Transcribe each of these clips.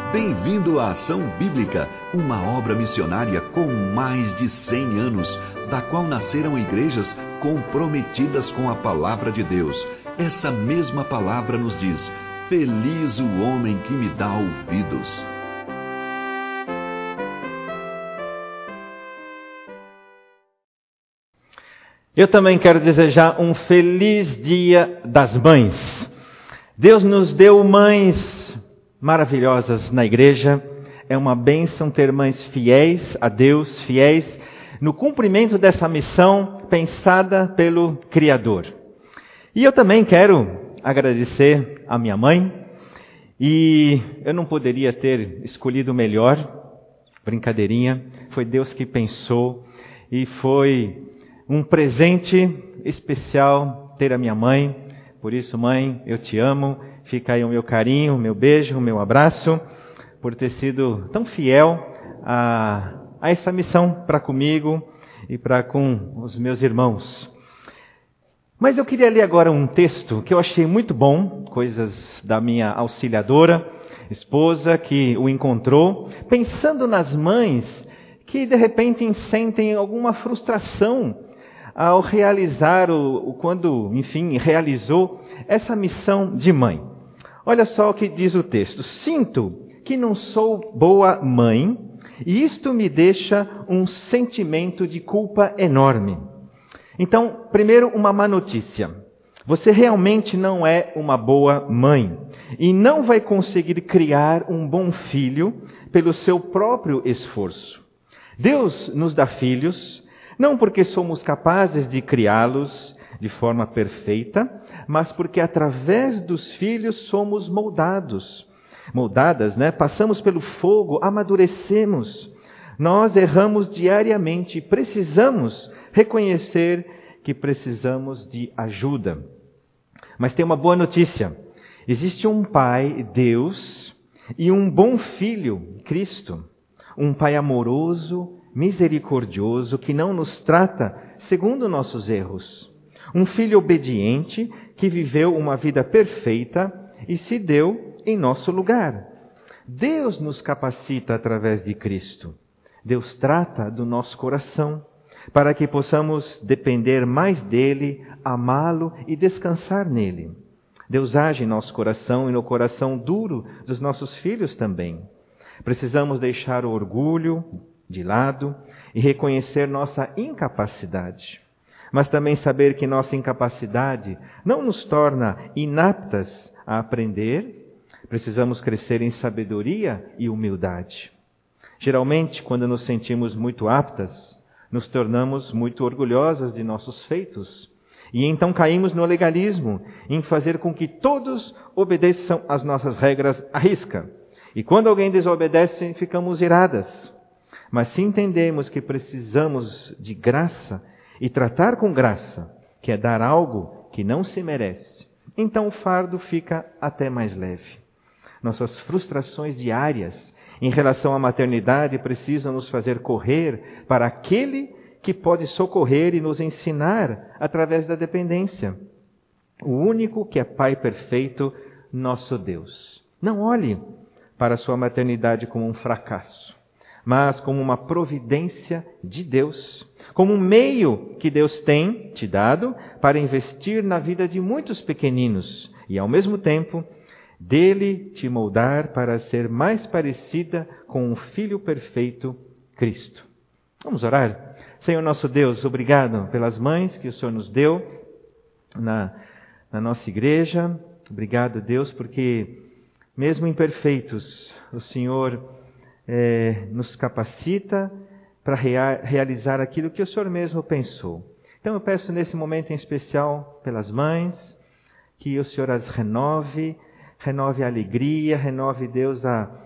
Bem-vindo à Ação Bíblica, uma obra missionária com mais de 100 anos, da qual nasceram igrejas comprometidas com a palavra de Deus. Essa mesma palavra nos diz: feliz o homem que me dá ouvidos. Eu também quero desejar um feliz Dia das Mães. Deus nos deu mães maravilhosas na igreja. É uma bênção ter mães fiéis a Deus, fiéis no cumprimento dessa missão pensada pelo Criador. E eu também quero agradecer a minha mãe. E eu não poderia ter escolhido melhor. Brincadeirinha. Foi Deus que pensou. E foi um presente especial ter a minha mãe. Por isso, mãe, eu te amo. Fica aí o meu carinho, o meu beijo, o meu abraço, por ter sido tão fiel a essa missão para comigo e para com os meus irmãos. Mas eu queria ler agora um texto que eu achei muito bom, coisas da minha auxiliadora, esposa, que o encontrou, pensando nas mães que de repente sentem alguma frustração ao realizar, quando, enfim, realizou essa missão de mãe. Olha só o que diz o texto. Sinto que não sou boa mãe e isto me deixa um sentimento de culpa enorme. Então, primeiro, uma má notícia. Você realmente não é uma boa mãe e não vai conseguir criar um bom filho pelo seu próprio esforço. Deus nos dá filhos, não porque somos capazes de criá-los de forma perfeita, mas porque através dos filhos somos moldadas, né? Passamos pelo fogo, amadurecemos. Nós erramos diariamente e precisamos reconhecer que precisamos de ajuda. Mas tem uma boa notícia. Existe um Pai, Deus, e um bom Filho, Cristo. Um Pai amoroso, misericordioso, que não nos trata segundo nossos erros. Um filho obediente que viveu uma vida perfeita e se deu em nosso lugar. Deus nos capacita através de Cristo. Deus trata do nosso coração para que possamos depender mais dele, amá-lo e descansar nele. Deus age em nosso coração e no coração duro dos nossos filhos também. Precisamos deixar o orgulho de lado e reconhecer nossa incapacidade. Mas também saber que nossa incapacidade não nos torna inaptas a aprender. Precisamos crescer em sabedoria e humildade. Geralmente, quando nos sentimos muito aptas, nos tornamos muito orgulhosas de nossos feitos. E então caímos no legalismo, em fazer com que todos obedeçam às nossas regras à risca. E quando alguém desobedece, ficamos iradas. Mas se entendemos que precisamos de graça e tratar com graça, que é dar algo que não se merece, então o fardo fica até mais leve. Nossas frustrações diárias em relação à maternidade precisam nos fazer correr para aquele que pode socorrer e nos ensinar através da dependência. O único que é Pai perfeito, nosso Deus. Não olhe para a sua maternidade como um fracasso, mas como uma providência de Deus, como um meio que Deus tem te dado para investir na vida de muitos pequeninos e, ao mesmo tempo, dele te moldar para ser mais parecida com o Filho perfeito, Cristo. Vamos orar? Senhor nosso Deus, obrigado pelas mães que o Senhor nos deu na nossa igreja. Obrigado, Deus, porque mesmo imperfeitos, o Senhor nos capacita para realizar aquilo que o Senhor mesmo pensou. Então eu peço nesse momento em especial pelas mães, que o Senhor as renove a alegria, renove, Deus,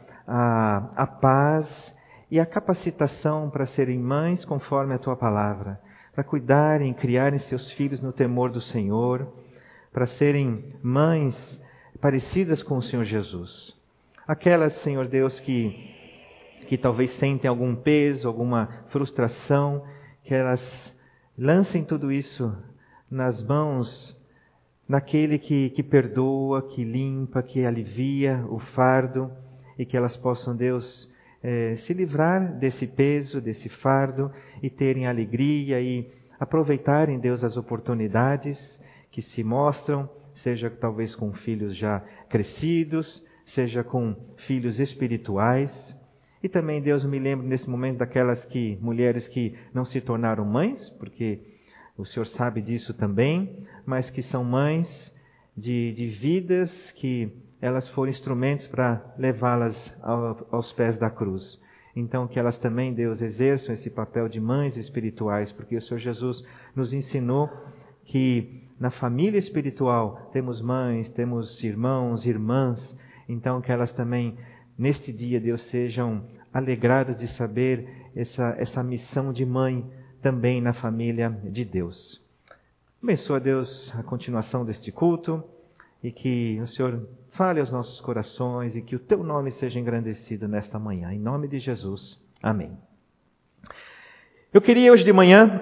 a paz e a capacitação para serem mães conforme a Tua palavra, para cuidarem, criarem seus filhos no temor do Senhor, para serem mães parecidas com o Senhor Jesus. Aquelas, Senhor Deus, que talvez sentem algum peso, alguma frustração, que elas lancem tudo isso nas mãos naquele que perdoa, que limpa, que alivia o fardo e que elas possam, Deus, se livrar desse peso, desse fardo e terem alegria e aproveitarem, Deus, as oportunidades que se mostram, seja talvez com filhos já crescidos, seja com filhos espirituais. E também, Deus, me lembro nesse momento daquelas mulheres que não se tornaram mães, porque o Senhor sabe disso também, mas que são mães de vidas que elas foram instrumentos para levá-las aos pés da cruz. Então, que elas também, Deus, exerçam esse papel de mães espirituais, porque o Senhor Jesus nos ensinou que na família espiritual temos mães, temos irmãos, irmãs. Então, que elas também, neste dia, Deus, sejam alegradas de saber essa missão de mãe também na família de Deus. Abençoa, Deus, a continuação deste culto e que o Senhor fale aos nossos corações e que o Teu nome seja engrandecido nesta manhã. Em nome de Jesus. Amém. Eu queria hoje de manhã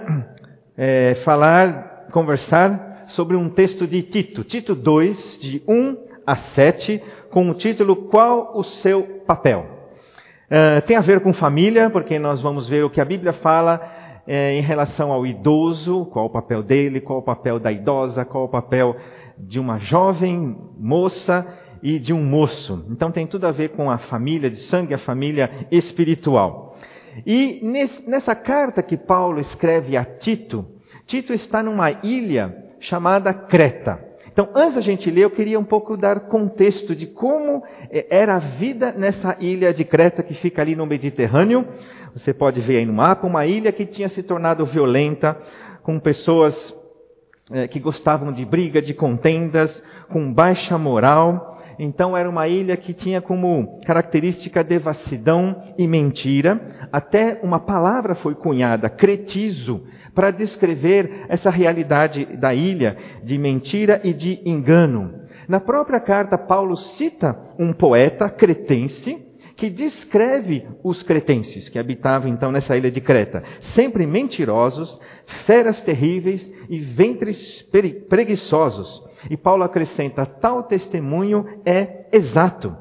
conversar sobre um texto de Tito. Tito 2, de 1 a 7, com o título Qual o seu papel? Tem a ver com família, porque nós vamos ver o que a Bíblia fala em relação ao idoso, qual o papel dele, qual o papel da idosa, qual o papel de uma jovem moça e de um moço. Então tem tudo a ver com a família de sangue, a família espiritual. E nessa carta que Paulo escreve a Tito, Tito está numa ilha chamada Creta. Então, antes da gente ler, eu queria um pouco dar contexto de como era a vida nessa ilha de Creta que fica ali no Mediterrâneo. Você pode ver aí no mapa, uma ilha que tinha se tornado violenta, com pessoas que gostavam de briga, de contendas, com baixa moral. Então, era uma ilha que tinha como característica devassidão e mentira. Até uma palavra foi cunhada, cretizo, para descrever essa realidade da ilha de mentira e de engano. Na própria carta, Paulo cita um poeta cretense que descreve os cretenses que habitavam então nessa ilha de Creta. Sempre mentirosos, feras terríveis e ventres preguiçosos. E Paulo acrescenta, tal testemunho é exato.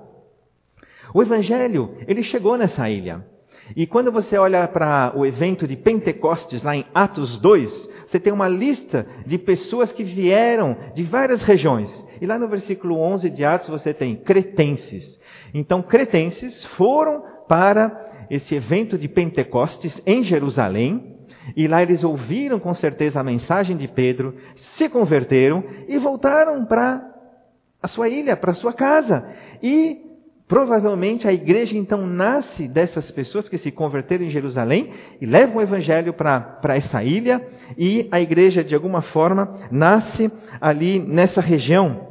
O Evangelho, ele chegou nessa ilha. E quando você olha para o evento de Pentecostes, lá em Atos 2, você tem uma lista de pessoas que vieram de várias regiões. E lá no versículo 11 de Atos você tem cretenses. Então, cretenses foram para esse evento de Pentecostes em Jerusalém. E lá eles ouviram com certeza a mensagem de Pedro, se converteram e voltaram para a sua ilha, para a sua casa. E provavelmente a igreja então nasce dessas pessoas que se converteram em Jerusalém e levam o evangelho para essa ilha, e a igreja de alguma forma nasce ali nessa região.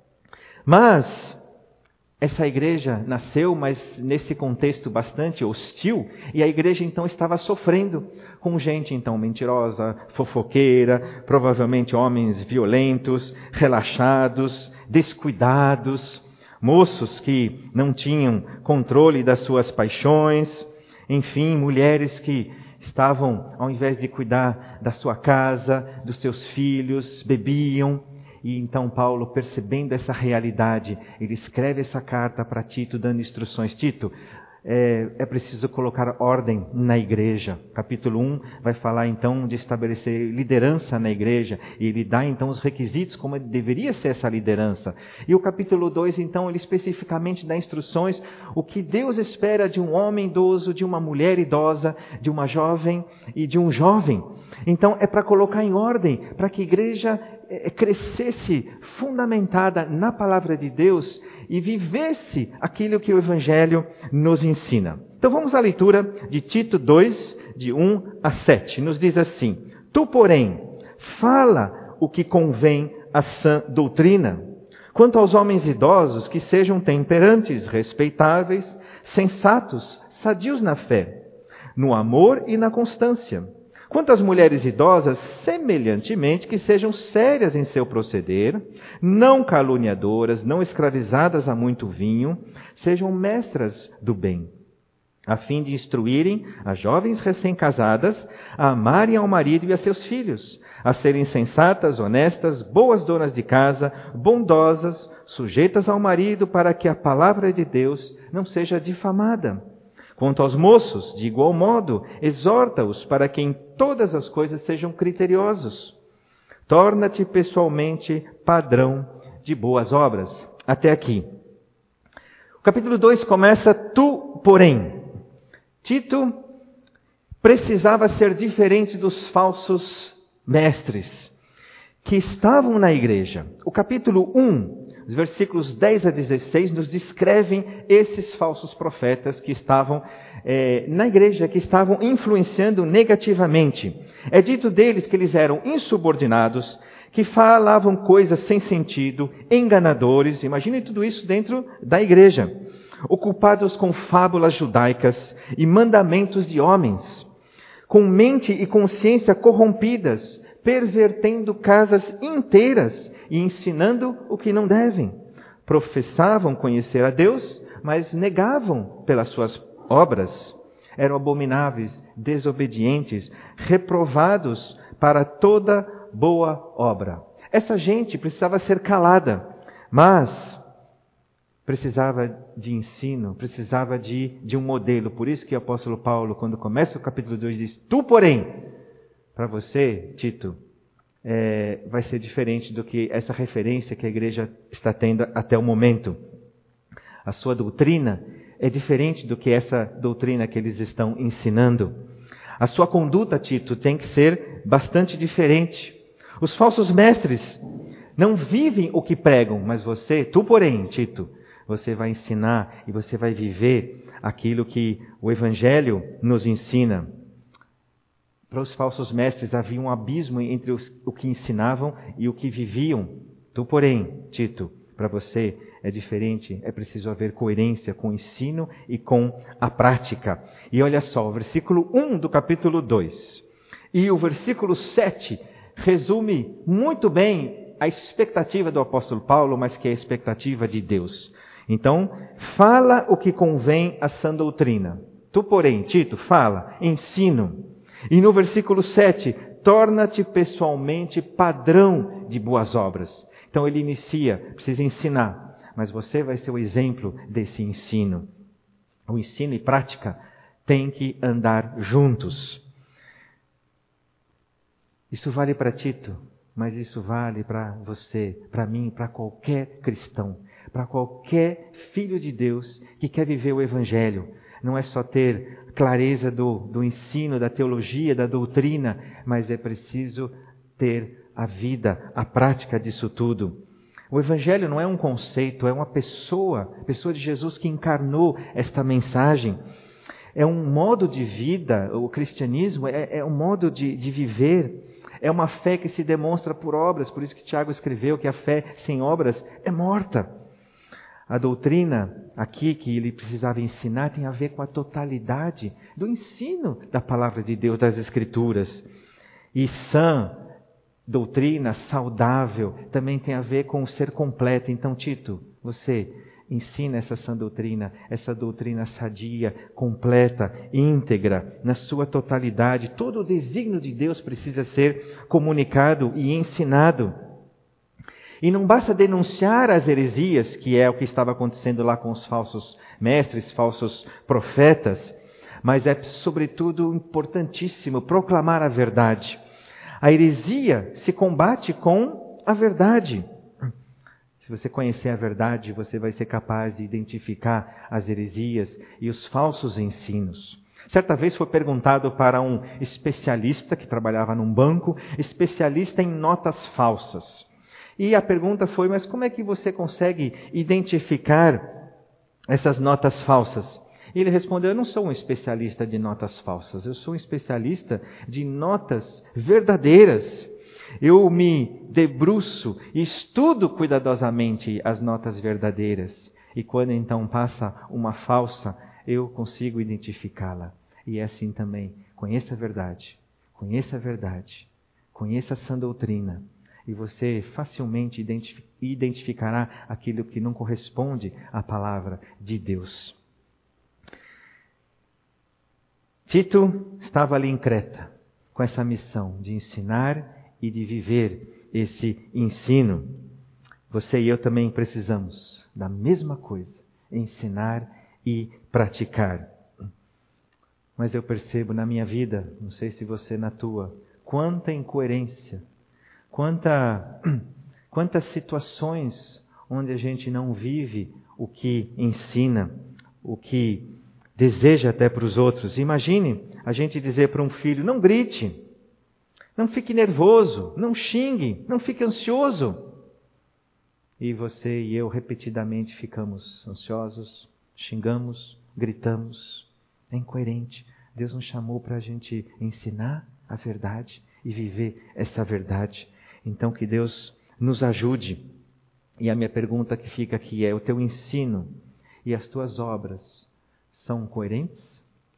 Mas essa igreja nasceu, mas nesse contexto bastante hostil, e a igreja então estava sofrendo com gente então mentirosa, fofoqueira, provavelmente homens violentos, relaxados, descuidados, moços que não tinham controle das suas paixões, enfim, mulheres que estavam, ao invés de cuidar da sua casa, dos seus filhos, bebiam. E então Paulo, percebendo essa realidade, ele escreve essa carta para Tito, dando instruções. Tito, é preciso colocar ordem na igreja. Capítulo 1 vai falar então de estabelecer liderança na igreja. E ele dá então os requisitos como deveria ser essa liderança. E o capítulo 2 então ele especificamente dá instruções. O que Deus espera de um homem idoso, de uma mulher idosa, de uma jovem e de um jovem. Então é para colocar em ordem, para que a igreja crescesse fundamentada na palavra de Deus e vivesse aquilo que o Evangelho nos ensina. Então vamos à leitura de Tito 2, de 1 a 7. Nos diz assim: Tu, porém, fala o que convém à sã doutrina. Quanto aos homens idosos, que sejam temperantes, respeitáveis, sensatos, sadios na fé, no amor e na constância. Quanto às mulheres idosas, semelhantemente, que sejam sérias em seu proceder, não caluniadoras, não escravizadas a muito vinho, sejam mestras do bem. a fim de instruírem as jovens recém-casadas a amarem ao marido e a seus filhos, a serem sensatas, honestas, boas donas de casa, bondosas, sujeitas ao marido, para que a palavra de Deus não seja difamada. Quanto aos moços, de igual modo, exorta-os para que em todas as coisas sejam criteriosos. Torna-te pessoalmente padrão de boas obras. Até aqui. O capítulo 2 começa, tu, porém. Tito precisava ser diferente dos falsos mestres que estavam na igreja. O capítulo 1, os versículos 10 a 16, nos descrevem esses falsos profetas que estavam na igreja, que estavam influenciando negativamente. É dito deles que eles eram insubordinados, que falavam coisas sem sentido, enganadores. Imaginem tudo isso dentro da igreja. Ocupados com fábulas judaicas e mandamentos de homens, com mente e consciência corrompidas, pervertendo casas inteiras e ensinando o que não devem. Professavam conhecer a Deus, mas negavam pelas suas obras. Eram abomináveis, desobedientes, reprovados para toda boa obra. Essa gente precisava ser calada, mas precisava de ensino, precisava de um modelo. Por isso que o apóstolo Paulo, quando começa o capítulo 2, diz, tu, porém, para você, Tito, vai ser diferente do que essa referência que a igreja está tendo até o momento. A sua doutrina é diferente do que essa doutrina que eles estão ensinando. A sua conduta, Tito, tem que ser bastante diferente. Os falsos mestres não vivem o que pregam, mas você, tu, porém, Tito, você vai ensinar e você vai viver aquilo que o Evangelho nos ensina. Para os falsos mestres havia um abismo entre o que ensinavam e o que viviam. Tu, porém, Tito, para você é diferente, é preciso haver coerência com o ensino e com a prática. E olha só, o versículo 1 do capítulo 2 e o versículo 7 resume muito bem a expectativa do apóstolo Paulo, mas que é a expectativa de Deus. Então, fala o que convém à sã doutrina. Tu, porém, Tito, fala, ensino. E no versículo 7, torna-te pessoalmente padrão de boas obras. Então ele inicia, precisa ensinar, mas você vai ser o exemplo desse ensino. O ensino e prática têm que andar juntos. Isso vale para Tito, mas isso vale para você, para mim, para qualquer cristão. Para qualquer filho de Deus que quer viver o Evangelho. Não é só ter clareza do ensino, da teologia, da doutrina, mas é preciso ter a vida, a prática disso tudo. O Evangelho não é um conceito, é uma pessoa de Jesus que encarnou esta mensagem. É um modo de vida, o cristianismo é um modo de viver. É uma fé que se demonstra por obras, por isso que Tiago escreveu que a fé sem obras é morta. A doutrina aqui que ele precisava ensinar tem a ver com a totalidade do ensino da palavra de Deus, das Escrituras. E sã doutrina, saudável, também tem a ver com o ser completo. Então, Tito, você ensina essa sã doutrina, essa doutrina sadia, completa, íntegra, na sua totalidade. Todo o desígnio de Deus precisa ser comunicado e ensinado. E não basta denunciar as heresias, que é o que estava acontecendo lá com os falsos mestres, falsos profetas, mas é sobretudo importantíssimo proclamar a verdade. A heresia se combate com a verdade. Se você conhecer a verdade, você vai ser capaz de identificar as heresias e os falsos ensinos. Certa vez foi perguntado para um especialista que trabalhava num banco, especialista em notas falsas. E a pergunta foi, mas como é que você consegue identificar essas notas falsas? E ele respondeu, eu não sou um especialista de notas falsas, eu sou um especialista de notas verdadeiras. Eu me debruço e estudo cuidadosamente as notas verdadeiras. E quando então passa uma falsa, eu consigo identificá-la. E é assim também, conheça a verdade, conheça a sã doutrina. E você facilmente identificará aquilo que não corresponde à palavra de Deus. Tito estava ali em Creta, com essa missão de ensinar e de viver esse ensino. Você e eu também precisamos da mesma coisa, ensinar e praticar. Mas eu percebo na minha vida, não sei se você na tua, quanta incoerência, quantas situações onde a gente não vive o que ensina, o que deseja até para os outros. Imagine a gente dizer para um filho, não grite, não fique nervoso, não xingue, não fique ansioso. E você e eu repetidamente ficamos ansiosos, xingamos, gritamos. É incoerente. Deus nos chamou para a gente ensinar a verdade e viver essa verdade. Então que Deus nos ajude. E a minha pergunta que fica aqui é, o teu ensino e as tuas obras são coerentes?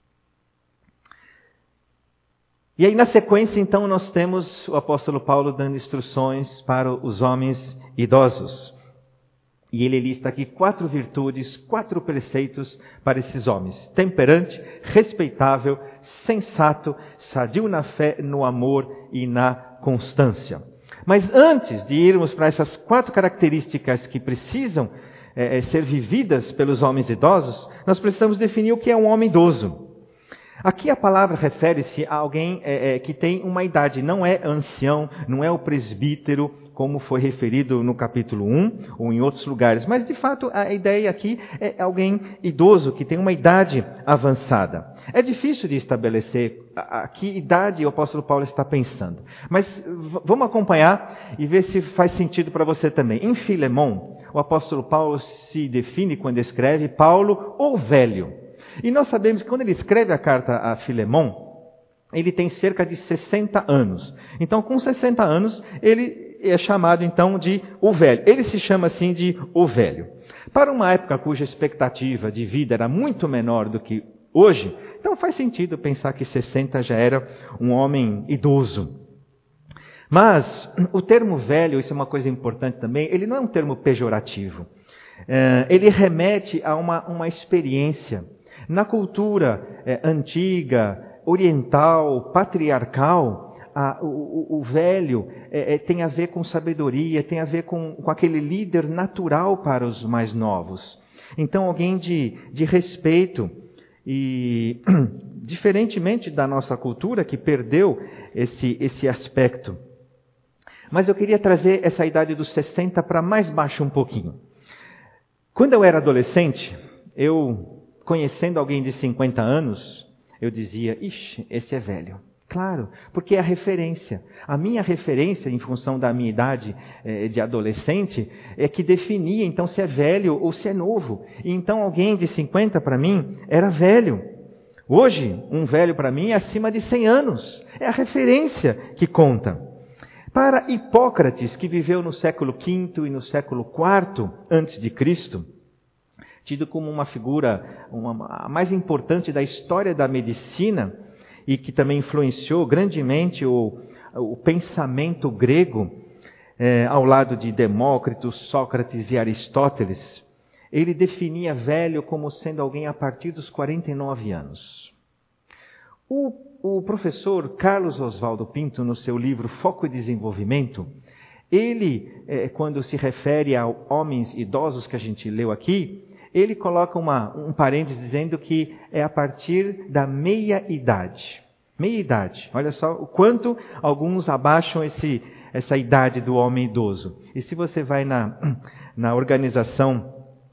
E aí na sequência então nós temos o apóstolo Paulo dando instruções para os homens idosos. E ele lista aqui 4 virtudes, 4 preceitos para esses homens. Temperante, respeitável, sensato, sadio na fé, no amor e na constância. Mas antes de irmos para essas 4 características que precisam ser vividas pelos homens idosos, nós precisamos definir o que é um homem idoso. Aqui a palavra refere-se a alguém que tem uma idade, não é ancião, não é o presbítero, como foi referido no capítulo 1 ou em outros lugares. Mas, de fato, a ideia aqui é alguém idoso, que tem uma idade avançada. É difícil de estabelecer a que idade o apóstolo Paulo está pensando. Mas vamos acompanhar e ver se faz sentido para você também. Em Filemão, o apóstolo Paulo se define, quando escreve, Paulo ou velho. E nós sabemos que quando ele escreve a carta a Filemão, ele tem cerca de 60 anos. Então, com 60 anos, ele é chamado então de o velho. Ele se chama assim de o velho. Para uma época cuja expectativa de vida era muito menor do que hoje, então faz sentido pensar que 60 já era um homem idoso. Mas o termo velho, isso é uma coisa importante também, ele não é um termo pejorativo. Ele remete a uma experiência. Na cultura antiga, oriental, patriarcal, o velho tem a ver com sabedoria, tem a ver com aquele líder natural para os mais novos. Então, alguém de respeito. E, diferentemente da nossa cultura, que perdeu esse aspecto. Mas eu queria trazer essa idade dos 60 para mais baixo um pouquinho. Quando eu era adolescente, conhecendo alguém de 50 anos, eu dizia, ixi, esse é velho. Claro, porque é a referência. A minha referência, em função da minha idade de adolescente, é que definia então se é velho ou se é novo. E então alguém de 50 para mim era velho. Hoje, um velho para mim é acima de 100 anos. É a referência que conta. Para Hipócrates, que viveu no século V e no século IV antes de Cristo, tido como uma figura a mais importante da história da medicina e que também influenciou grandemente o pensamento grego, ao lado de Demócrito, Sócrates e Aristóteles, ele definia velho como sendo alguém a partir dos 49 anos. O professor Carlos Oswaldo Pinto, no seu livro Foco e Desenvolvimento, ele, quando se refere a homens idosos que a gente leu aqui, ele coloca um parênteses dizendo que é a partir da meia-idade. Meia-idade. Olha só o quanto alguns abaixam essa idade do homem idoso. E se você vai na organização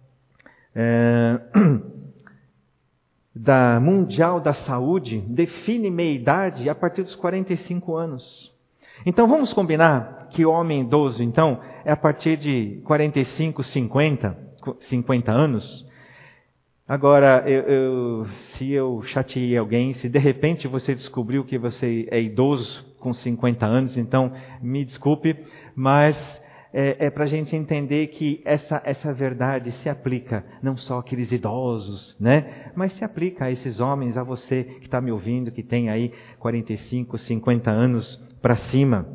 da Mundial da Saúde, define meia-idade a partir dos 45 anos. Então vamos combinar que o homem idoso, então, é a partir de 45, 50 anos. Agora, se eu chateei alguém, se de repente você descobriu que você é idoso com 50 anos, então me desculpe, mas é para a gente entender que essa verdade se aplica não só àqueles idosos, né? Mas se aplica a esses homens, a você que está me ouvindo, que tem aí 45, 50 anos para cima.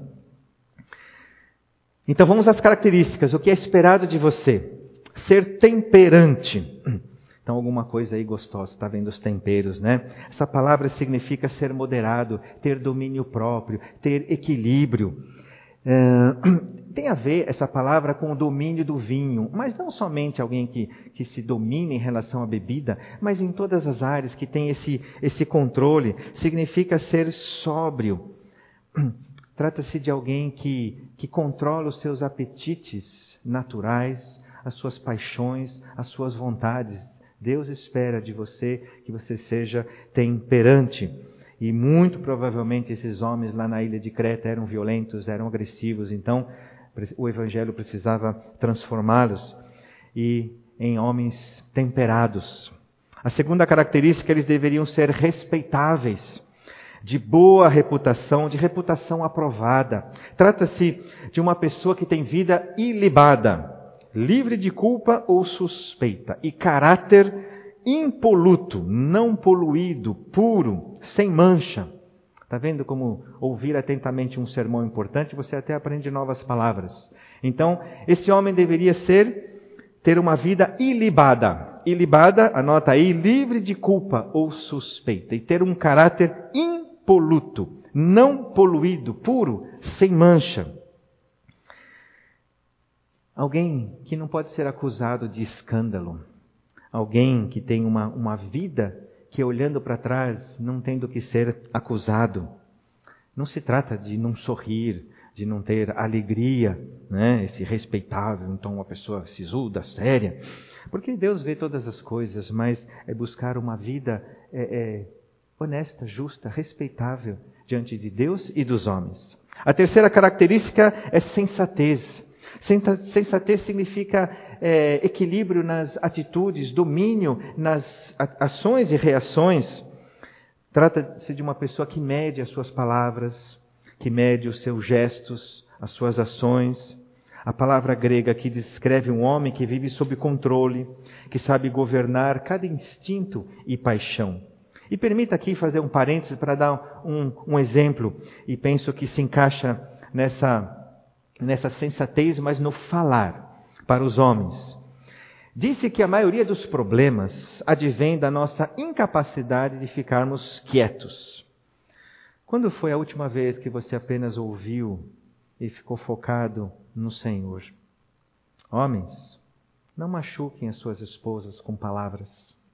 Então vamos às características. O que é esperado de você? Ser temperante. Então Então alguma coisa aí gostosa, está vendo os temperos, né? Essa palavra significa ser moderado, ter domínio próprio, ter equilíbrio. Tem a ver essa palavra com o domínio do vinho, mas não somente alguém que se domina em relação à bebida, mas em todas as áreas que tem esse controle. Significa ser sóbrio. Trata-se de alguém que controla os seus apetites naturais, as suas paixões, as suas vontades. Deus espera de você que você seja temperante. E muito provavelmente esses homens lá na ilha de Creta eram violentos, eram agressivos. Então o Evangelho precisava transformá-los em homens temperados. A segunda característica, eles deveriam ser respeitáveis, de boa reputação, de reputação aprovada. Trata-se de uma pessoa que tem vida ilibada, livre de culpa ou suspeita, e caráter impoluto, não poluído, puro, sem mancha. Está vendo como ouvir atentamente um sermão importante? Você até aprende novas palavras. Então, esse homem deveria ter uma vida ilibada. Ilibada, anota aí, livre de culpa ou suspeita. E ter um caráter impoluto, não poluído, puro, sem mancha. Alguém que não pode ser acusado de escândalo. Alguém que tem uma vida que, olhando para trás, não tem do que ser acusado. Não se trata de não sorrir, de não ter alegria, né? Esse respeitável, então uma pessoa sisuda, séria. Porque Deus vê todas as coisas, mas é buscar uma vida honesta, justa, respeitável diante de Deus e dos homens. A terceira característica é sensatez. Sensatez significa equilíbrio nas atitudes, domínio nas ações e reações. Trata-se de uma pessoa que mede as suas palavras, que mede os seus gestos, as suas ações. A palavra grega aqui descreve um homem que vive sob controle, que sabe governar cada instinto e paixão. E permita aqui fazer um parênteses para dar um exemplo, e penso que se encaixa nessa sensatez, mas no falar para os homens. Disse que a maioria dos problemas advém da nossa incapacidade de ficarmos quietos. Quando foi a última vez que você apenas ouviu e ficou focado no Senhor? Homens, não machuquem as suas esposas com palavras.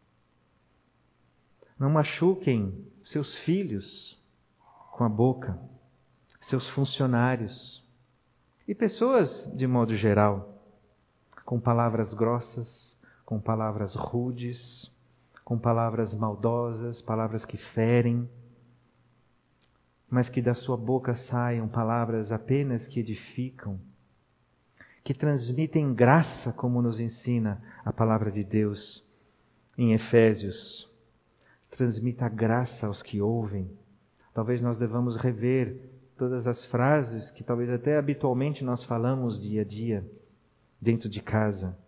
Não machuquem seus filhos com a boca, seus funcionários e pessoas de modo geral, com palavras grossas, com palavras rudes, com palavras maldosas, palavras que ferem, mas que da sua boca saiam palavras apenas que edificam, que transmitem graça, como nos ensina a palavra de Deus em Efésios. Transmita graça aos que ouvem. Talvez nós devamos rever todas as frases que talvez até habitualmente nós falamos dia a dia, dentro de casa.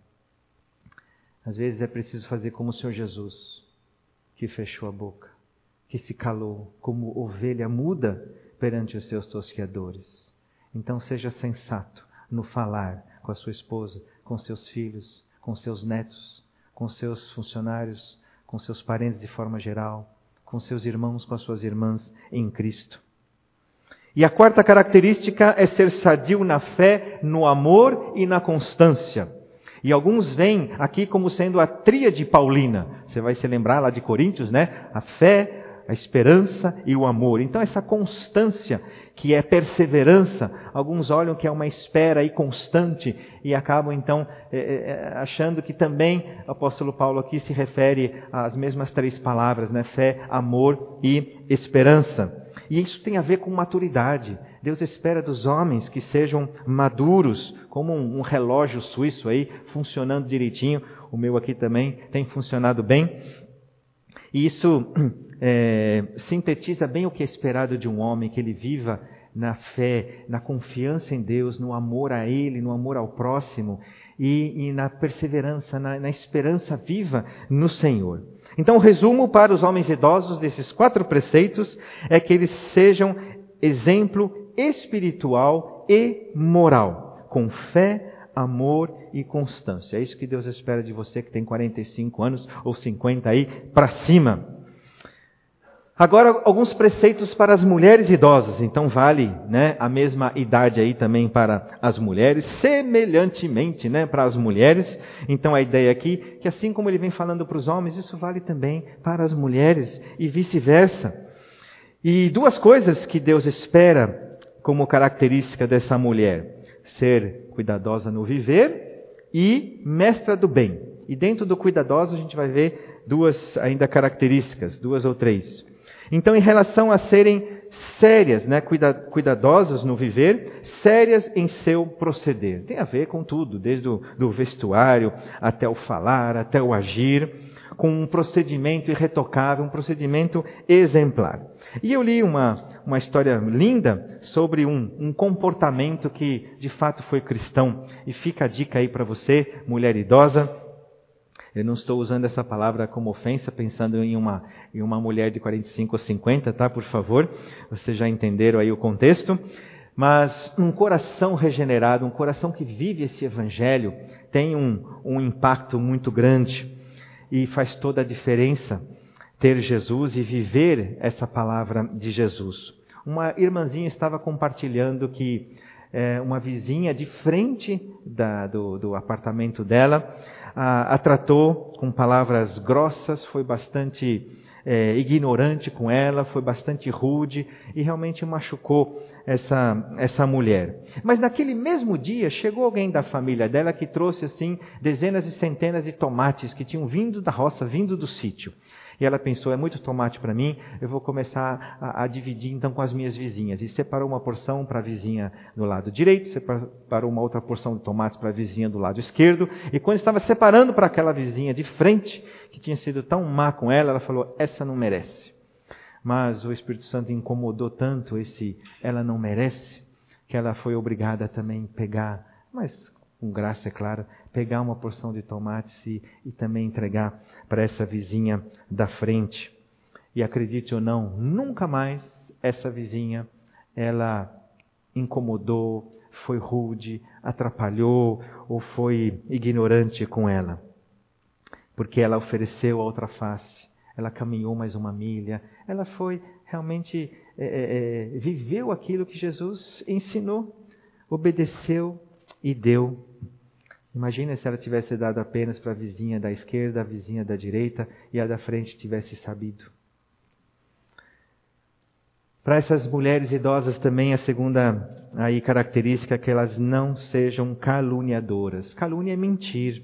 Às vezes é preciso fazer como o Senhor Jesus, que fechou a boca, que se calou, como ovelha muda perante os seus tosqueadores. Então seja sensato no falar com a sua esposa, com seus filhos, com seus netos, com seus funcionários, com seus parentes de forma geral, com seus irmãos, com as suas irmãs em Cristo. E a quarta característica é ser sadio na fé, no amor e na constância. E alguns veem aqui como sendo a tríade paulina. Você vai se lembrar lá de Coríntios, né? A fé, a esperança e o amor. Então essa constância, que é perseverança, alguns olham que é uma espera aí constante e acabam então achando que também o apóstolo Paulo aqui se refere às mesmas três palavras, né? Fé, amor e esperança. E isso tem a ver com maturidade. Deus espera dos homens que sejam maduros, como um relógio suíço aí, funcionando direitinho. O meu aqui também tem funcionado bem. E isso sintetiza bem o que é esperado de um homem, que ele viva na fé, na confiança em Deus, no amor a Ele, no amor ao próximo e na perseverança, na esperança viva no Senhor. Então o resumo para os homens idosos desses 4 preceitos é que eles sejam exemplo espiritual e moral, com fé, amor e constância. É isso que Deus espera de você que tem 45 anos ou 50 aí para cima. Agora, alguns preceitos para as mulheres idosas. Então, vale, né, a mesma idade aí também para as mulheres, semelhantemente, né, para as mulheres. Então, a ideia aqui, que assim como ele vem falando para os homens, isso vale também para as mulheres e vice-versa. E duas coisas que Deus espera como característica dessa mulher: ser cuidadosa no viver e mestra do bem. E dentro do cuidadoso a gente vai ver duas ainda características, 2 ou 3. Então, em relação a serem sérias, né, cuidadosas no viver, sérias em seu proceder. Tem a ver com tudo, desde do vestuário até o falar, até o agir, com um procedimento irretocável, um procedimento exemplar. E eu li uma história linda sobre um comportamento que de fato foi cristão. E fica a dica aí para você, mulher idosa. Eu não estou usando essa palavra como ofensa, pensando em uma mulher de 45 ou 50, tá? Por favor, vocês já entenderam aí o contexto. Mas um coração regenerado, um coração que vive esse evangelho, tem um impacto muito grande. E faz toda a diferença ter Jesus e viver essa palavra de Jesus. Uma irmãzinha estava compartilhando que uma vizinha de frente do apartamento dela a tratou com palavras grossas, foi bastante ignorante com ela, foi bastante rude e realmente machucou essa mulher. Mas naquele mesmo dia chegou alguém da família dela que trouxe assim dezenas e centenas de tomates que tinham vindo da roça, vindo do sítio. E ela pensou, é muito tomate para mim, eu vou começar a dividir então com as minhas vizinhas. E separou uma porção para a vizinha do lado direito, separou uma outra porção de tomates para a vizinha do lado esquerdo. E quando estava separando para aquela vizinha de frente, que tinha sido tão má com ela falou, essa não merece. Mas o Espírito Santo incomodou tanto ela não merece, que ela foi obrigada a também pegar, mas com graça, é claro, pegar uma porção de tomates e também entregar para essa vizinha da frente. E acredite ou não, nunca mais essa vizinha, ela incomodou, foi rude, atrapalhou ou foi ignorante com ela. Porque ela ofereceu a outra face, ela caminhou mais uma milha, ela foi realmente, viveu aquilo que Jesus ensinou, obedeceu e deu. Imagina se ela tivesse dado apenas para a vizinha da esquerda, a vizinha da direita e a da frente tivesse sabido. Para essas mulheres idosas também a segunda característica é que elas não sejam caluniadoras. Calúnia é mentir.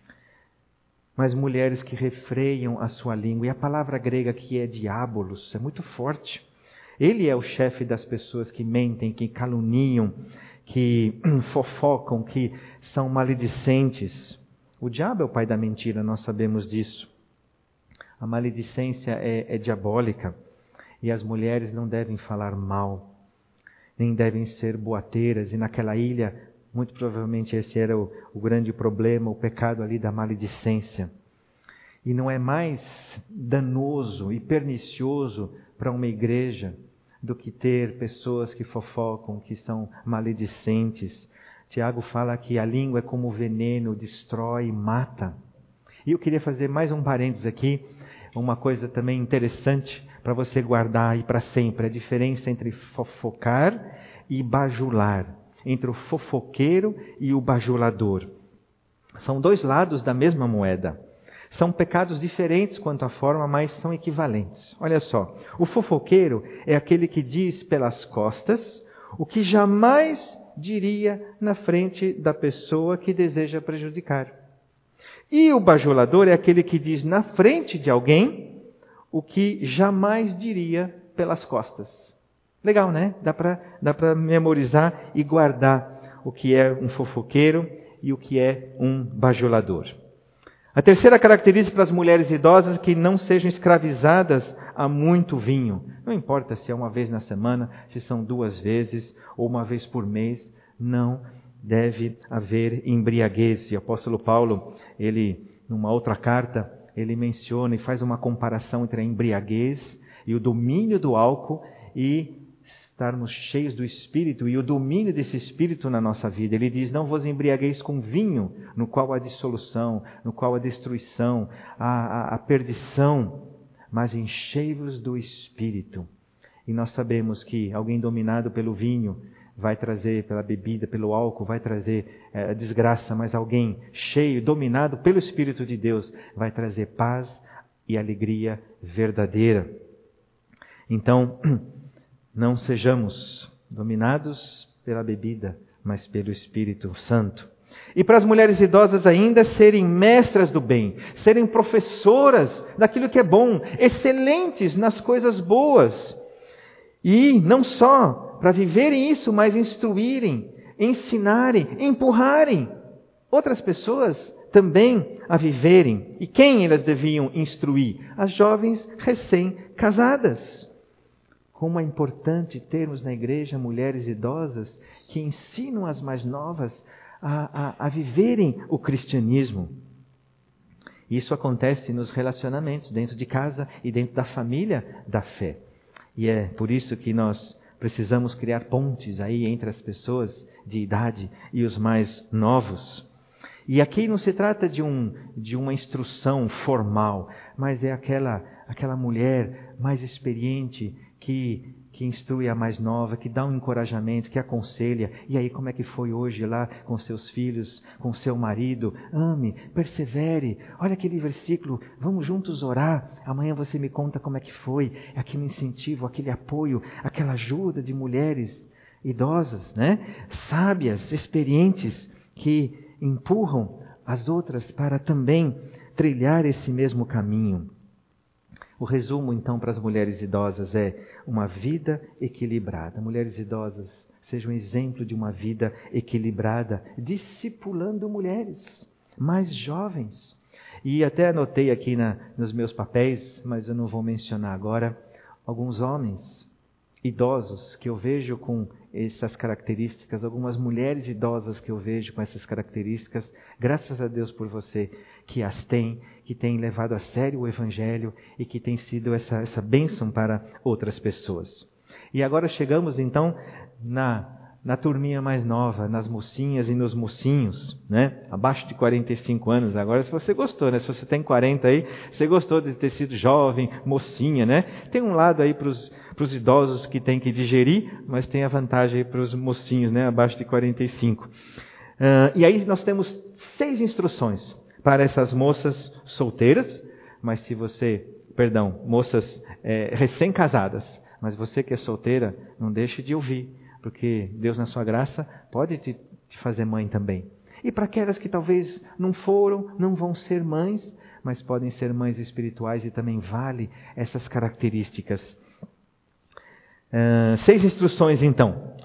Mas mulheres que refreiam a sua língua. E a palavra grega que é diabolos é muito forte. Ele é o chefe das pessoas que mentem, que caluniam, que fofocam, que são maledicentes. O diabo é o pai da mentira, nós sabemos disso. A maledicência é diabólica. E as mulheres não devem falar mal, nem devem ser boateiras. E naquela ilha, muito provavelmente esse era o grande problema, o pecado ali da maledicência. E não é mais danoso e pernicioso para uma igreja do que ter pessoas que fofocam, que são maledicentes. Tiago fala que a língua é como veneno, destrói e mata. E eu queria fazer mais um parênteses aqui, uma coisa também interessante para você guardar aí para sempre, a diferença entre fofocar e bajular, entre o fofoqueiro e o bajulador. São dois lados da mesma moeda. São pecados diferentes quanto à forma, mas são equivalentes. Olha só, o fofoqueiro é aquele que diz pelas costas o que jamais diria na frente da pessoa que deseja prejudicar. E o bajulador é aquele que diz na frente de alguém o que jamais diria pelas costas. Legal, né? Dá para memorizar e guardar o que é um fofoqueiro e o que é um bajulador. A terceira característica para as mulheres idosas é que não sejam escravizadas a muito vinho. Não importa se é uma vez na semana, se são 2 vezes ou uma vez por mês, não deve haver embriaguez. E o apóstolo Paulo, ele, numa outra carta, ele menciona e faz uma comparação entre a embriaguez e o domínio do álcool e estarmos cheios do Espírito e o domínio desse Espírito na nossa vida. Ele diz, não vos embriagueis com vinho, no qual há dissolução, no qual há destruição, a perdição, mas enchei-vos do Espírito. E nós sabemos que alguém dominado pelo vinho vai trazer, pela bebida, pelo álcool, vai trazer desgraça, mas alguém cheio, dominado pelo Espírito de Deus, vai trazer paz e alegria verdadeira. Então, não sejamos dominados pela bebida, mas pelo Espírito Santo. E para as mulheres idosas ainda, serem mestras do bem, serem professoras daquilo que é bom, excelentes nas coisas boas. E não só para viverem isso, mas instruírem, ensinarem, empurrarem outras pessoas também a viverem. E quem elas deviam instruir? As jovens recém-casadas. Como é importante termos na igreja mulheres idosas que ensinam as mais novas a viverem o cristianismo. Isso acontece nos relacionamentos, dentro de casa e dentro da família da fé. E é por isso que nós precisamos criar pontes aí entre as pessoas de idade e os mais novos. E aqui não se trata de uma instrução formal, mas é aquela mulher mais experiente que instrui a mais nova, que dá um encorajamento, que aconselha. E aí, como é que foi hoje lá com seus filhos, com seu marido? Ame, persevere. Olha aquele versículo, vamos juntos orar. Amanhã você me conta como é que foi. Aquele incentivo, aquele apoio, aquela ajuda de mulheres idosas, né? Sábias, experientes, que empurram as outras para também trilhar esse mesmo caminho. O resumo, então, para as mulheres idosas é uma vida equilibrada. Mulheres idosas, sejam um exemplo de uma vida equilibrada, discipulando mulheres mais jovens. E até anotei aqui nos meus papéis, mas eu não vou mencionar agora, alguns homens idosos que eu vejo com essas características, algumas mulheres idosas que eu vejo com essas características, graças a Deus por você que as tem, que tem levado a sério o Evangelho e que tem sido essa bênção para outras pessoas. E agora chegamos então na turminha mais nova, nas mocinhas e nos mocinhos, né? Abaixo de 45 anos. Agora, se você gostou, né? Se você tem 40 aí, você gostou de ter sido jovem, mocinha, né? Tem um lado aí para os idosos que tem que digerir, mas tem a vantagem aí para os mocinhos, né? Abaixo de 45. E aí nós temos 6 instruções para essas moças solteiras, mas se você, moças recém-casadas, mas você que é solteira, não deixe de ouvir, porque Deus, na sua graça, pode te fazer mãe também. E para aquelas que talvez não foram, não vão ser mães, mas podem ser mães espirituais e também vale essas características. 6 instruções, então.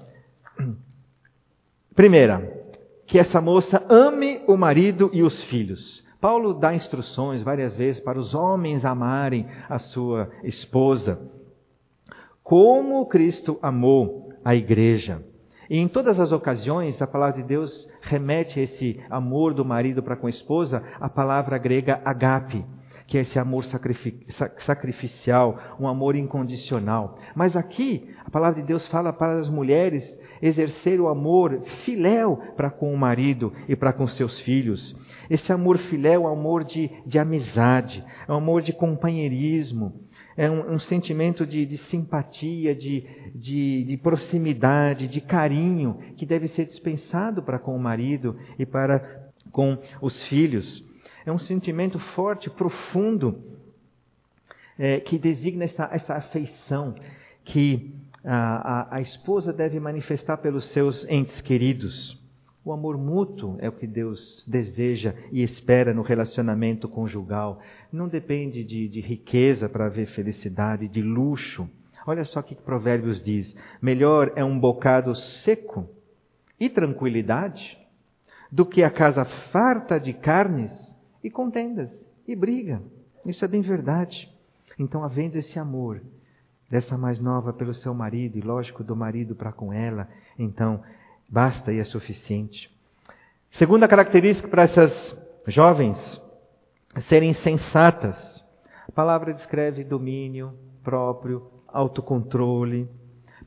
Primeira, que essa moça ame o marido e os filhos. Paulo dá instruções várias vezes para os homens amarem a sua esposa, como Cristo amou a igreja. E em todas as ocasiões, a palavra de Deus remete esse amor do marido para com a esposa à palavra grega agape, que é esse amor sacrificial, um amor incondicional. Mas aqui, a palavra de Deus fala para as mulheres exercer o amor filéu para com o marido e para com seus filhos. Esse amor filéu é um amor de amizade, é um amor de companheirismo, é um sentimento de simpatia, de proximidade, de carinho, que deve ser dispensado para com o marido e para com os filhos. É um sentimento forte, profundo, que designa essa afeição que a esposa deve manifestar pelos seus entes queridos. O amor mútuo é o que Deus deseja e espera no relacionamento conjugal. Não depende de riqueza para haver felicidade, de luxo. Olha só o que Provérbios diz. Melhor é um bocado seco e tranquilidade do que a casa farta de carnes e contendas e briga. Isso é bem verdade. Então, havendo esse amor dessa mais nova pelo seu marido, e lógico do marido para com ela, então basta e é suficiente. Segunda característica para essas jovens, serem sensatas. A palavra descreve domínio próprio, autocontrole,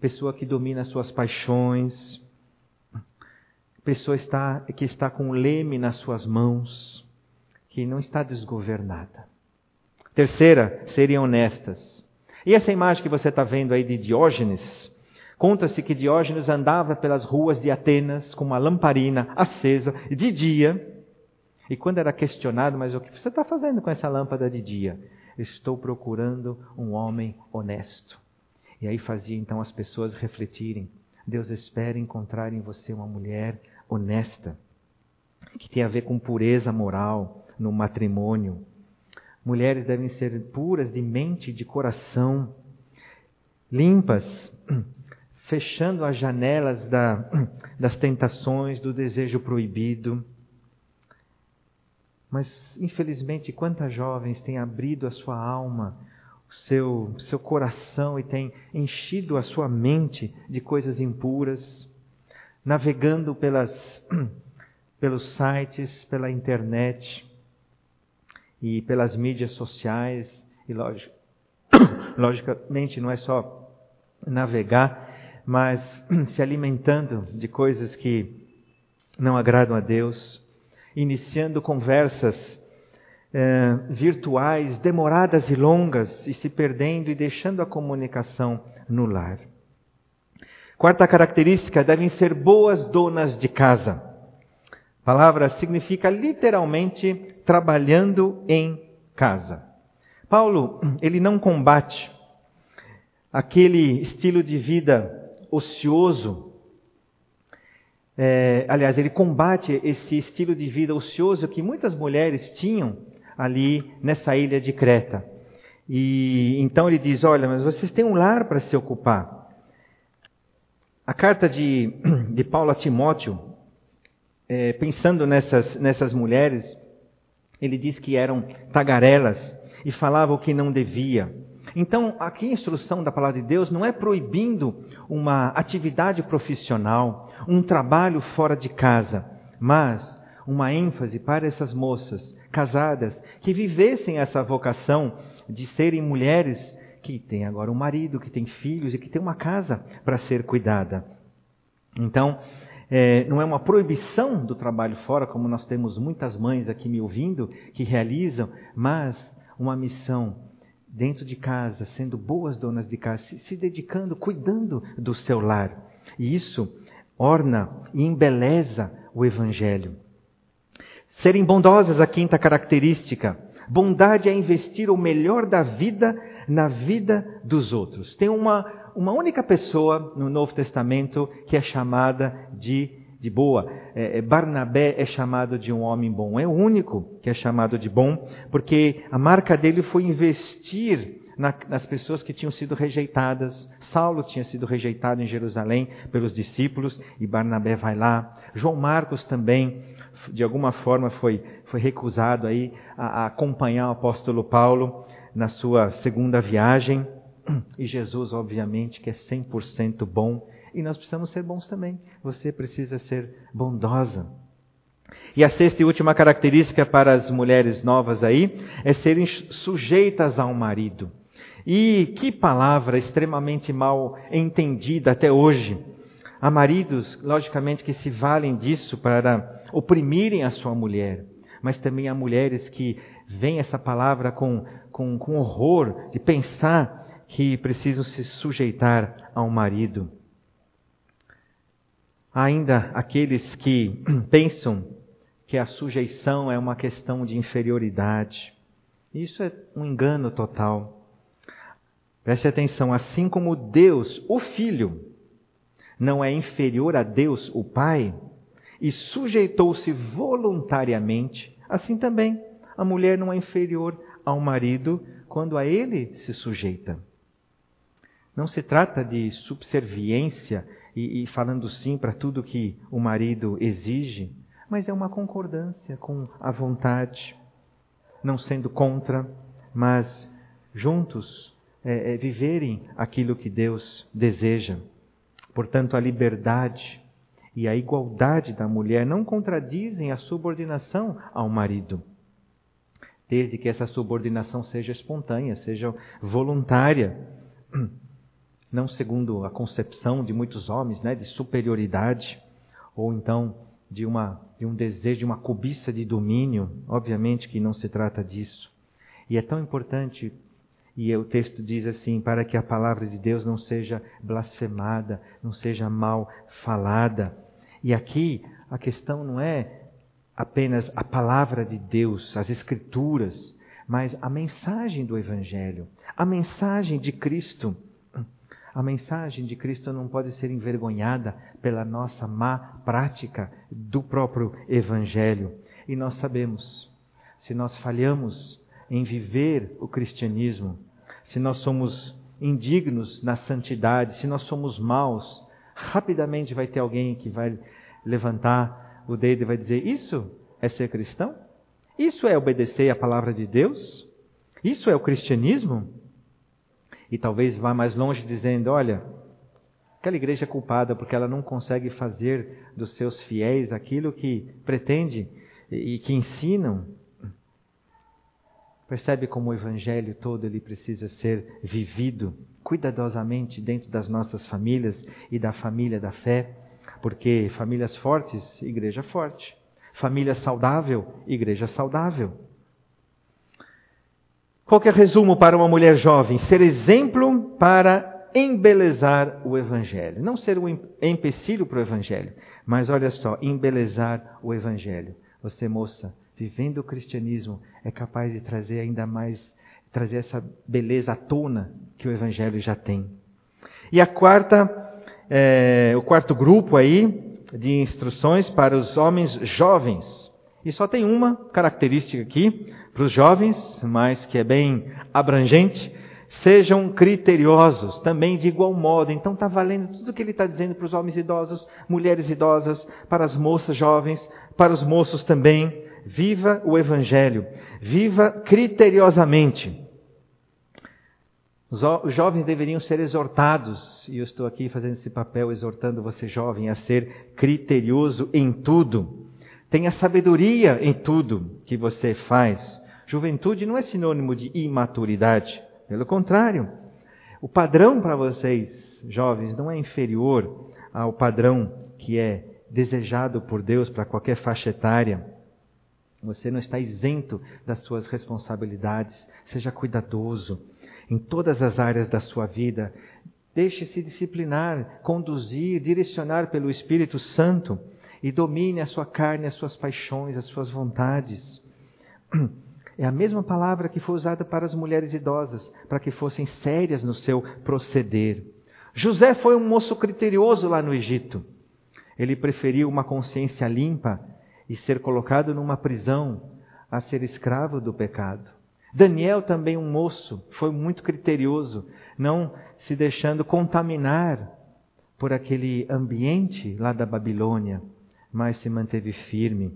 pessoa que domina suas paixões, pessoa que está com o leme nas suas mãos, que não está desgovernada. Terceira, seriam honestas. E essa imagem que você está vendo aí de Diógenes, conta-se que Diógenes andava pelas ruas de Atenas com uma lamparina acesa de dia. E quando era questionado, mas o que você está fazendo com essa lâmpada de dia? Estou procurando um homem honesto. E aí fazia então as pessoas refletirem. Deus espera encontrar em você uma mulher honesta, que tem a ver com pureza moral no matrimônio. Mulheres devem ser puras de mente e de coração, limpas, fechando as janelas das tentações, do desejo proibido. Mas, infelizmente, quantas jovens têm abrido a sua alma, o seu coração e têm enchido a sua mente de coisas impuras, navegando pelos sites, pela internet e pelas mídias sociais. E logicamente não é só navegar, mas se alimentando de coisas que não agradam a Deus, iniciando conversas virtuais, demoradas e longas, e se perdendo e deixando a comunicação no lar. Quarta característica, devem ser boas donas de casa. A palavra significa literalmente trabalhando em casa. Paulo, ele não combate aquele estilo de vida ocioso. Aliás, ele combate esse estilo de vida ocioso que muitas mulheres tinham ali nessa ilha de Creta. E então ele diz, olha, mas vocês têm um lar para se ocupar. A carta de Paulo a Timóteo, pensando nessas mulheres, ele diz que eram tagarelas e falavam o que não devia. Então, aqui a instrução da palavra de Deus não é proibindo uma atividade profissional, um trabalho fora de casa, mas uma ênfase para essas moças casadas que vivessem essa vocação de serem mulheres que têm agora um marido, que têm filhos e que têm uma casa para ser cuidada. Então, não é uma proibição do trabalho fora, como nós temos muitas mães aqui me ouvindo que realizam, mas uma missão dentro de casa, sendo boas donas de casa, se dedicando, cuidando do seu lar. E isso orna e embeleza o Evangelho. Serem bondosas, a quinta característica. Bondade é investir o melhor da vida na vida dos outros. Tem uma única pessoa no Novo Testamento que é chamada de boa. Barnabé é chamado de um homem bom. É o único que é chamado de bom, porque a marca dele foi investir nas pessoas que tinham sido rejeitadas. Saulo tinha sido rejeitado em Jerusalém pelos discípulos e Barnabé vai lá. João Marcos também, de alguma forma, foi recusado aí a acompanhar o apóstolo Paulo na sua segunda viagem. E Jesus, obviamente, que é 100% bom. E nós precisamos ser bons também. Você precisa ser bondosa. E a sexta e última característica para as mulheres novas aí é serem sujeitas ao marido. E que palavra extremamente mal entendida até hoje. Há maridos, logicamente, que se valem disso para oprimirem a sua mulher. Mas também há mulheres que veem essa palavra com horror de pensar que precisam se sujeitar ao marido. Há ainda aqueles que pensam que a sujeição é uma questão de inferioridade. Isso é um engano total. Preste atenção, assim como Deus, o Filho, não é inferior a Deus, o Pai, e sujeitou-se voluntariamente, assim também a mulher não é inferior ao marido quando a ele se sujeita. Não se trata de subserviência e falando sim para tudo que o marido exige, mas é uma concordância com a vontade, não sendo contra, mas juntos viverem aquilo que Deus deseja. Portanto, a liberdade e a igualdade da mulher não contradizem a subordinação ao marido, desde que essa subordinação seja espontânea, seja voluntária. não segundo a concepção de muitos homens, né, de superioridade, ou então de um desejo, de uma cobiça de domínio. Obviamente que não se trata disso. E é tão importante, e o texto diz assim, para que a palavra de Deus não seja blasfemada, não seja mal falada. E aqui a questão não é apenas a palavra de Deus, as Escrituras, mas a mensagem do Evangelho, a mensagem de Cristo. A mensagem de Cristo não pode ser envergonhada pela nossa má prática do próprio Evangelho. E nós sabemos, se nós falhamos em viver o cristianismo, se nós somos indignos na santidade, se nós somos maus, rapidamente vai ter alguém que vai levantar o dedo e vai dizer: isso é ser cristão? Isso é obedecer à palavra de Deus? Isso é o cristianismo? E talvez vá mais longe dizendo: olha, aquela igreja é culpada porque ela não consegue fazer dos seus fiéis aquilo que pretende e que ensinam. Percebe como o Evangelho todo ele precisa ser vivido cuidadosamente dentro das nossas famílias e da família da fé, porque famílias fortes, igreja forte. Família saudável, igreja saudável. Qual que é o resumo para uma mulher jovem? Ser exemplo para embelezar o Evangelho. Não ser um empecilho para o Evangelho, mas olha só, embelezar o Evangelho. Você, moça, vivendo o cristianismo, é capaz de trazer ainda mais, trazer essa beleza à tona que o Evangelho já tem. E o quarto grupo aí de instruções para os homens jovens. E só tem uma característica aqui para os jovens, mas que é bem abrangente: sejam criteriosos, também de igual modo. Então está valendo tudo o que ele está dizendo para os homens idosos, mulheres idosas, para as moças jovens, para os moços também. Viva o Evangelho, viva criteriosamente. Os jovens deveriam ser exortados, e eu estou aqui fazendo esse papel, exortando você jovem a ser criterioso em tudo. Tenha sabedoria em tudo que você faz. Juventude não é sinônimo de imaturidade, pelo contrário. O padrão para vocês, jovens, não é inferior ao padrão que é desejado por Deus para qualquer faixa etária. Você não está isento das suas responsabilidades. Seja cuidadoso em todas as áreas da sua vida. Deixe-se disciplinar, conduzir, direcionar pelo Espírito Santo e domine a sua carne, as suas paixões, as suas vontades. É a mesma palavra que foi usada para as mulheres idosas, para que fossem sérias no seu proceder. José foi um moço criterioso lá no Egito. Ele preferiu uma consciência limpa e ser colocado numa prisão a ser escravo do pecado. Daniel também, um moço, foi muito criterioso, não se deixando contaminar por aquele ambiente lá da Babilônia, mas se manteve firme.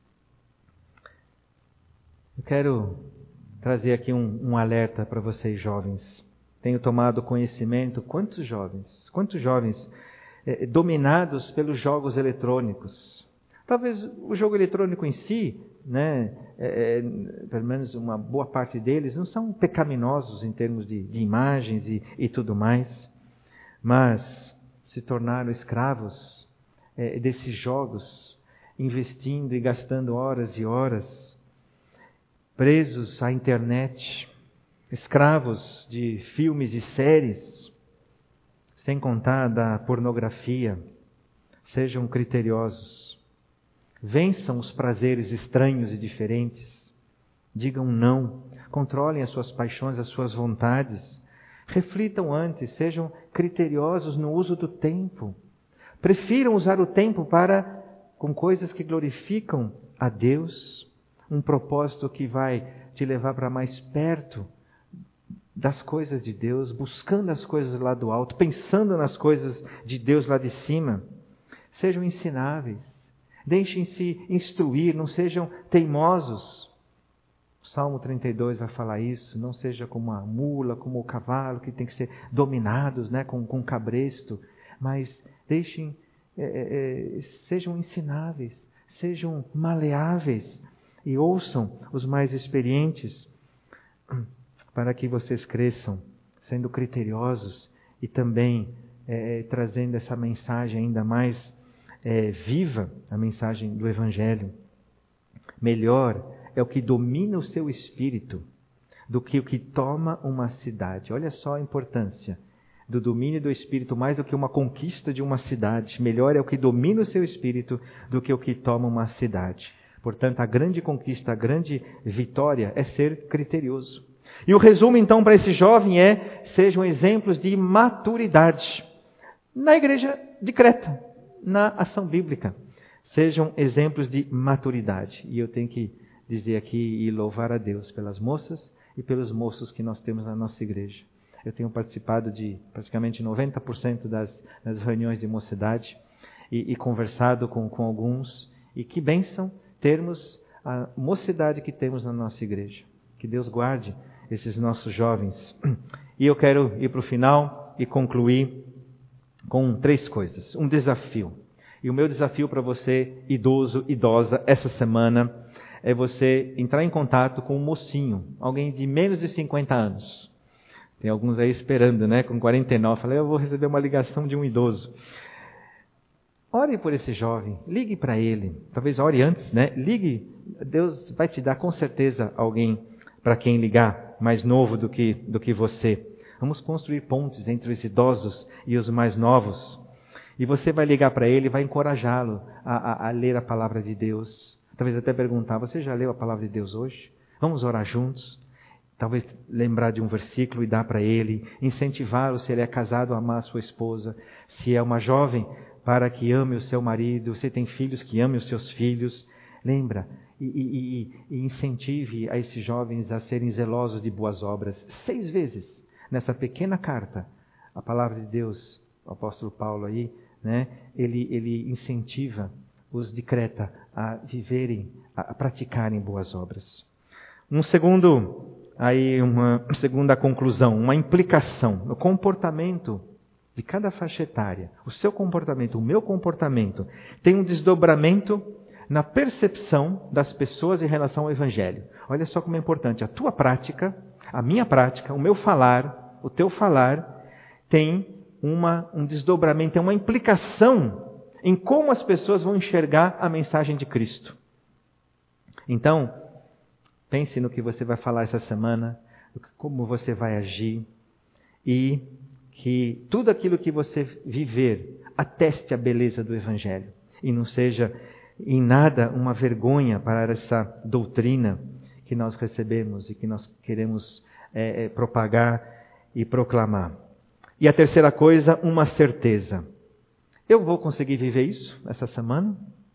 Eu quero trazer aqui um alerta para vocês jovens. Tenho tomado conhecimento, quantos jovens dominados pelos jogos eletrônicos. Talvez o jogo eletrônico em si, né, pelo menos uma boa parte deles, não são pecaminosos em termos de imagens e tudo mais, mas se tornaram escravos desses jogos, investindo e gastando horas e horas, presos à internet, escravos de filmes e séries, sem contar da pornografia. Sejam criteriosos. Vençam os prazeres estranhos e diferentes. Digam não. Controlem as suas paixões, as suas vontades. Reflitam antes. Sejam criteriosos no uso do tempo. Prefiram usar o tempo com coisas que glorificam a Deus. Um propósito que vai te levar para mais perto das coisas de Deus, buscando as coisas lá do alto, pensando nas coisas de Deus lá de cima. Sejam ensináveis. Deixem-se instruir, não sejam teimosos. O Salmo 32 vai falar isso. Não seja como a mula, como o cavalo, que tem que ser dominados, né, com cabresto. Mas sejam ensináveis, sejam maleáveis e ouçam os mais experientes, para que vocês cresçam, sendo criteriosos e também trazendo essa mensagem ainda mais viva, a mensagem do Evangelho. Melhor é o que domina o seu espírito do que o que toma uma cidade. Olha só a importância do domínio do espírito, mais do que uma conquista de uma cidade. Melhor é o que domina o seu espírito do que o que toma uma cidade. Portanto, a grande conquista, a grande vitória é ser criterioso. E o resumo então para esse jovem sejam exemplos de maturidade. Na igreja de Creta, na ação bíblica, sejam exemplos de maturidade. E eu tenho que dizer aqui e louvar a Deus pelas moças e pelos moços que nós temos na nossa igreja. Eu tenho participado de praticamente 90% das reuniões de mocidade e conversado com alguns. E que bênção termos a mocidade que temos na nossa igreja. Que Deus guarde esses nossos jovens. E eu quero ir para o final e concluir com 3 coisas. Um desafio. E o meu desafio para você, idoso, idosa, essa semana, é você entrar em contato com um mocinho, alguém de menos de 50 anos. Tem alguns aí esperando, né? Com 49. Falei, eu vou receber uma ligação de um idoso. Ore por esse jovem, ligue para ele. Talvez ore antes, né? Ligue. Deus vai te dar com certeza alguém para quem ligar, mais novo do que você. Vamos construir pontes entre os idosos e os mais novos. E você vai ligar para ele e vai encorajá-lo a ler a palavra de Deus. Talvez até perguntar, você já leu a palavra de Deus hoje? Vamos orar juntos? Talvez lembrar de um versículo e dar para ele. Incentivá-lo, se ele é casado, a amar a sua esposa. Se é uma jovem, para que ame o seu marido. Se tem filhos, que ame os seus filhos. Lembra e incentive a esses jovens a serem zelosos de boas obras. 6 vezes nessa pequena carta, a palavra de Deus, o apóstolo Paulo aí, né, ele incentiva os de Creta a viverem, a praticarem boas obras. Uma segunda conclusão, uma implicação. O comportamento de cada faixa etária, o seu comportamento, o meu comportamento, tem um desdobramento na percepção das pessoas em relação ao Evangelho. Olha só como é importante. A tua prática, a minha prática, o meu falar, o teu falar, tem um desdobramento, tem uma implicação em como as pessoas vão enxergar a mensagem de Cristo. Então, pense no que você vai falar essa semana, como você vai agir, e que tudo aquilo que você viver ateste a beleza do Evangelho e não seja em nada uma vergonha para essa doutrina que nós recebemos e que nós queremos propagar e proclamar. E a terceira coisa, uma certeza. Eu vou conseguir viver isso essa semana?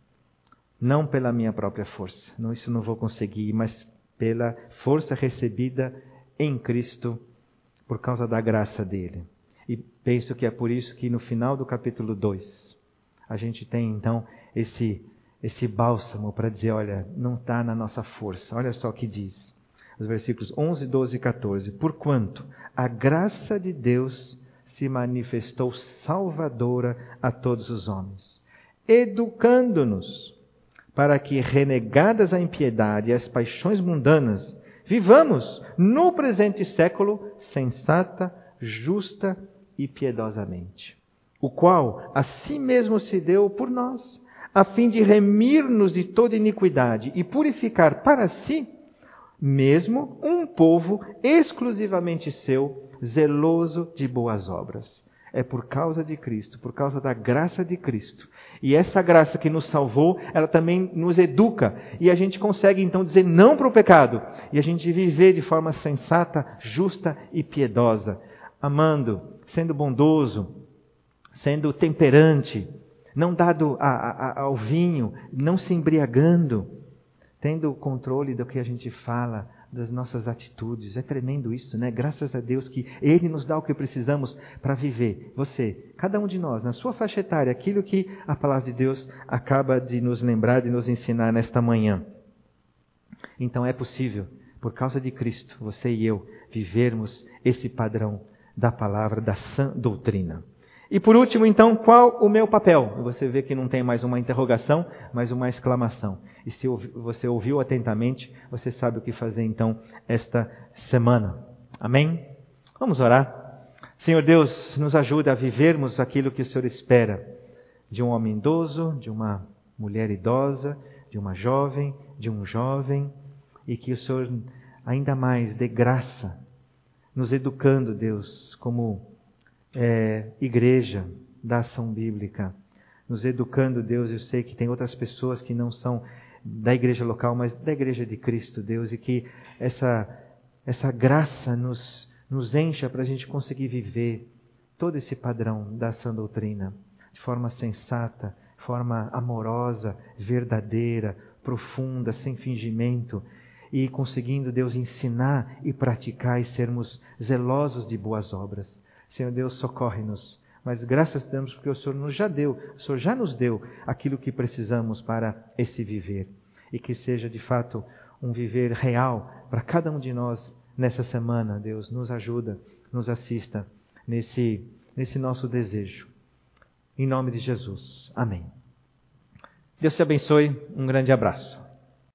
Não pela minha própria força. Não, isso não vou conseguir, mas pela força recebida em Cristo por causa da graça dele. E penso que é por isso que no final do capítulo 2, a gente tem então esse bálsamo para dizer, olha, não está na nossa força. Olha só o que diz. Os versículos 11, 12 e 14. Porquanto a graça de Deus se manifestou salvadora a todos os homens, educando-nos para que, renegadas a impiedade e as paixões mundanas, vivamos no presente século sensata, justa e piedosamente, o qual a si mesmo se deu por nós, a fim de remir-nos de toda iniquidade e purificar para si mesmo um povo exclusivamente seu, zeloso de boas obras. É por causa de Cristo, por causa da graça de Cristo. E essa graça que nos salvou, ela também nos educa. E a gente consegue então dizer não para o pecado. E a gente viver de forma sensata, justa e piedosa. Amando, sendo bondoso, sendo temperante, não dado ao vinho, não se embriagando, tendo o controle do que a gente fala, das nossas atitudes. É tremendo isso, né? Graças a Deus que Ele nos dá o que precisamos para viver. Você, cada um de nós, na sua faixa etária, aquilo que a palavra de Deus acaba de nos lembrar, de nos ensinar nesta manhã. Então é possível, por causa de Cristo, você e eu, vivermos esse padrão da palavra, da sã doutrina. E por último, então, qual o meu papel? Você vê que não tem mais uma interrogação, mas uma exclamação. E se você ouviu atentamente, você sabe o que fazer então esta semana. Amém? Vamos orar. Senhor Deus, nos ajude a vivermos aquilo que o Senhor espera de um homem idoso, de uma mulher idosa, de uma jovem, de um jovem, e que o Senhor ainda mais dê graça, nos educando, Deus, como igreja da ação bíblica, nos educando, Deus. Eu sei que tem outras pessoas que não são da igreja local, mas da igreja de Cristo, Deus, e que essa graça nos encha para a gente conseguir viver todo esse padrão da sã doutrina, de forma sensata, forma amorosa, verdadeira, profunda, sem fingimento, e conseguindo, Deus, ensinar e praticar e sermos zelosos de boas obras. Senhor Deus, socorre-nos. Mas graças a Deus porque o Senhor já nos deu aquilo que precisamos para esse viver. E que seja de fato um viver real para cada um de nós nessa semana. Deus, nos ajuda, nos assista nesse nosso desejo. Em nome de Jesus. Amém. Deus te abençoe. Um grande abraço.